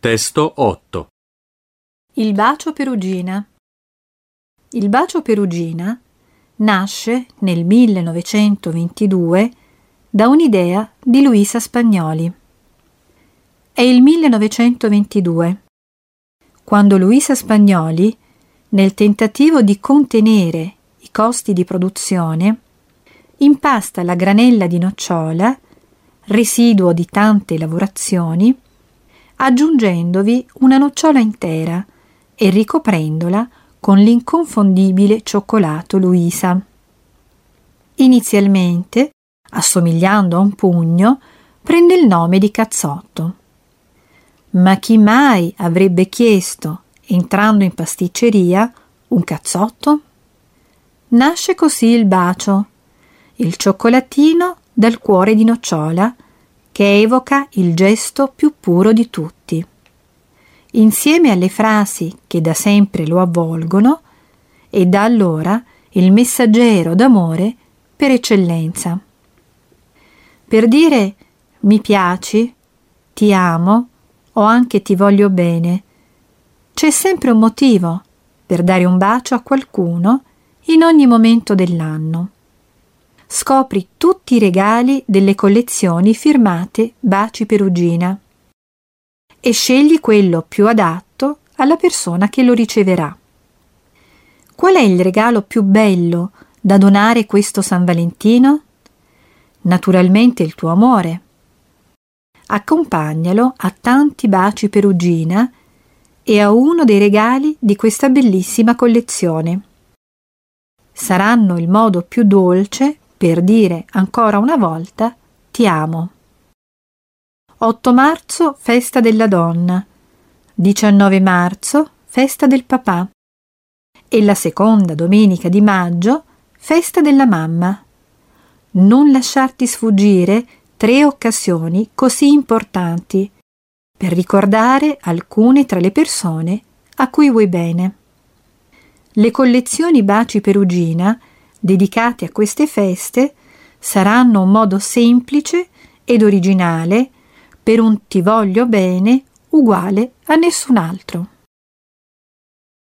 Testo 8. Il bacio Perugina. Il bacio Perugina nasce nel 1922 da un'idea di Luisa Spagnoli. È il 1922, quando Luisa Spagnoli, nel tentativo di contenere i costi di produzione, impasta la granella di nocciola, residuo di tante lavorazioni, aggiungendovi una nocciola intera e ricoprendola con l'inconfondibile cioccolato Luisa. Inizialmente, assomigliando a un pugno, prende il nome di cazzotto. Ma chi mai avrebbe chiesto, entrando in pasticceria, un cazzotto? Nasce così il bacio, il cioccolatino dal cuore di nocciola, che evoca il gesto più puro di tutti. Insieme alle frasi che da sempre lo avvolgono, è da allora il messaggero d'amore per eccellenza. Per dire mi piaci, ti amo o anche ti voglio bene, c'è sempre un motivo per dare un bacio a qualcuno in ogni momento dell'anno. Scopri tutti i regali delle collezioni firmate Baci Perugina e scegli quello più adatto alla persona che lo riceverà. Qual è il regalo più bello da donare questo San Valentino? Naturalmente il tuo amore. Accompagnalo a tanti baci Perugina e a uno dei regali di questa bellissima collezione. Saranno il modo più dolce per dire ancora una volta ti amo. 8 marzo, festa della donna. 19 marzo, festa del papà. E la seconda domenica di maggio, festa della mamma. Non lasciarti sfuggire 3 occasioni così importanti per ricordare alcune tra le persone a cui vuoi bene. Le collezioni Baci Perugina dedicate a queste feste saranno un modo semplice ed originale per un ti voglio bene uguale a nessun altro.